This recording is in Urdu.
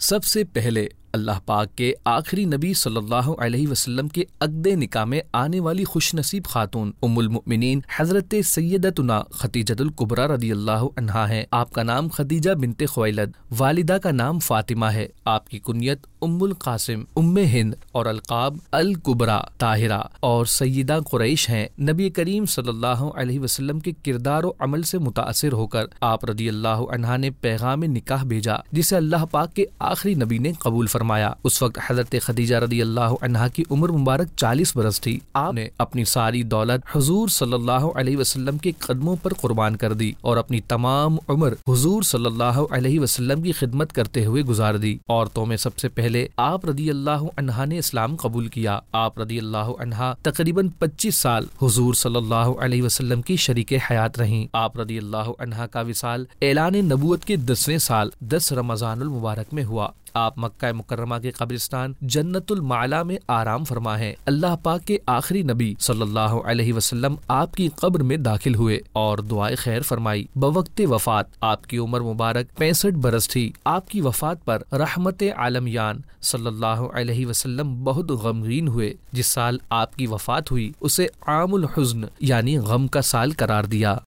سب سے پہلے اللہ پاک کے آخری نبی صلی اللہ علیہ وسلم کے عقد نکاح میں آنے والی خوش نصیب خاتون ام المؤمنین حضرت سیدتنا خدیجۃ الکبریٰ رضی اللہ عنہا ہیں۔ آپ کا نام خدیجہ بنت خویلد، والدہ کا نام فاطمہ ہے۔ آپ کی کنیت ام القاسم، ام ہند اور القاب الکبریٰ، طاہرہ اور سیدہ قریش ہیں۔ نبی کریم صلی اللہ علیہ وسلم کے کردار و عمل سے متاثر ہو کر آپ رضی اللہ عنہا نے پیغام نکاح بھیجا، جسے اللہ پاک کے آخری نبی نے قبول فرمایا۔ اس وقت حضرت خدیجہ رضی اللہ عنہا کی عمر مبارک 40 برس تھی۔ آپ نے اپنی ساری دولت حضور صلی اللہ علیہ وسلم کے قدموں پر قربان کر دی اور اپنی تمام عمر حضور صلی اللہ علیہ وسلم کی خدمت کرتے ہوئے گزار دی۔ عورتوں میں سب سے پہلے آپ رضی اللہ عنہا نے اسلام قبول کیا۔ آپ رضی اللہ عنہا تقریباً 25 سال حضور صلی اللہ علیہ وسلم کی شریک حیات رہیں۔ آپ رضی اللہ عنہا کا وصال اعلان نبوت کے 10ویں سال 10 رمضان المبارک میں ہوا۔ آپ مکہ مکرمہ کے قبرستان جنت المعلا میں آرام فرما ہیں۔ اللہ پاک کے آخری نبی صلی اللہ علیہ وسلم آپ کی قبر میں داخل ہوئے اور دعائے خیر فرمائی۔ بوقت وفات آپ کی عمر مبارک 65 برس تھی۔ آپ کی وفات پر رحمت عالمیان صلی اللہ علیہ وسلم بہت غمگین ہوئے۔ جس سال آپ کی وفات ہوئی اسے عام الحزن یعنی غم کا سال قرار دیا۔